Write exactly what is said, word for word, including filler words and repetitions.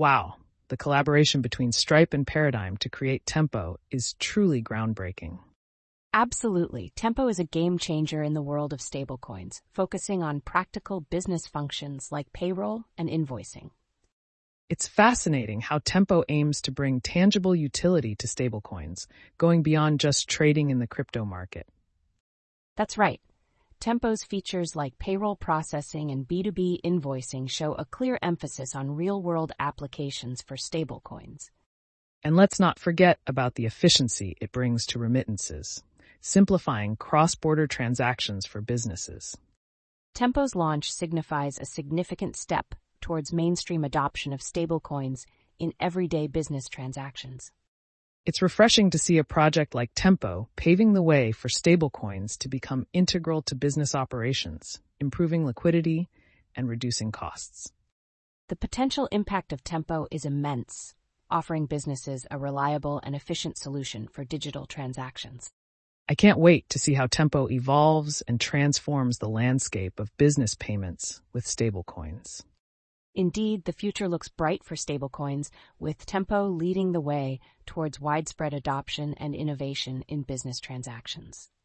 Wow, the collaboration between Stripe and Paradigm to create Tempo is truly groundbreaking. Absolutely. Tempo is a game changer in the world of stablecoins, focusing on practical business functions like payroll and invoicing. It's fascinating how Tempo aims to bring tangible utility to stablecoins, going beyond just trading in the crypto market. That's right. Tempo's features like payroll processing and B two B invoicing show a clear emphasis on real-world applications for stablecoins. And let's not forget about the efficiency it brings to remittances, simplifying cross-border transactions for businesses. Tempo's launch signifies a significant step towards mainstream adoption of stablecoins in everyday business transactions. It's refreshing to see a project like Tempo paving the way for stablecoins to become integral to business operations, improving liquidity and reducing costs. The potential impact of Tempo is immense, offering businesses a reliable and efficient solution for digital transactions. I can't wait to see how Tempo evolves and transforms the landscape of business payments with stablecoins. Indeed, the future looks bright for stablecoins, with Tempo leading the way towards widespread adoption and innovation in business transactions.